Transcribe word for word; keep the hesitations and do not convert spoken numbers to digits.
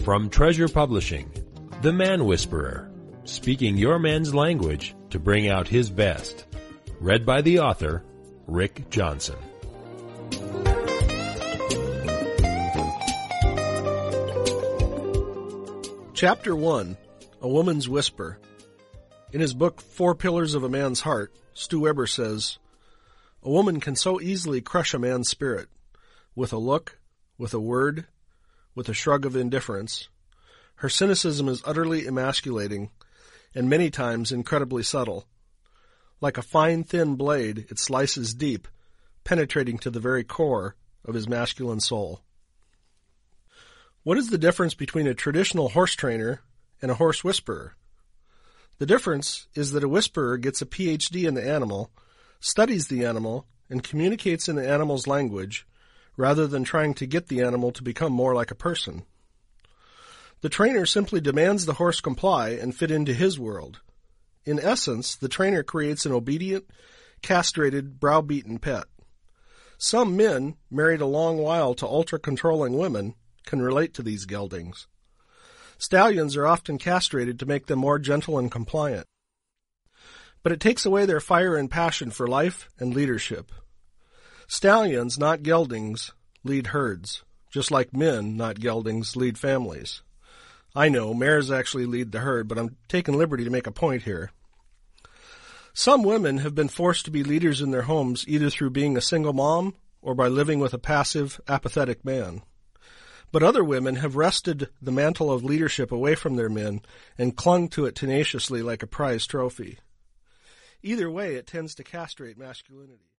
From Treasure Publishing, The Man Whisperer, speaking your man's language to bring out his best. Read by the author, Rick Johnson. Chapter one, A Woman's Whisper. In his book, Four Pillars of a Man's Heart, Stu Weber says, "A woman can so easily crush a man's spirit, with a look, with a word, with a shrug of indifference. Her cynicism is utterly emasculating, and many times incredibly subtle. Like a fine, thin blade, it slices deep, penetrating to the very core of his masculine soul." What is the difference between a traditional horse trainer and a horse whisperer? The difference is that a whisperer gets a P H D in the animal, studies the animal, and communicates in the animal's language, rather than trying to get the animal to become more like a person. The trainer simply demands the horse comply and fit into his world. In essence, the trainer creates an obedient, castrated, browbeaten pet. Some men, married a long while to ultra-controlling women, can relate to these geldings. Stallions are often castrated to make them more gentle and compliant. But it takes away their fire and passion for life and leadership. Stallions, not geldings, lead herds, just like men, not geldings, lead families. I know, mares actually lead the herd, but I'm taking liberty to make a point here. Some women have been forced to be leaders in their homes either through being a single mom or by living with a passive, apathetic man. But other women have wrested the mantle of leadership away from their men and clung to it tenaciously like a prize trophy. Either way, it tends to castrate masculinity.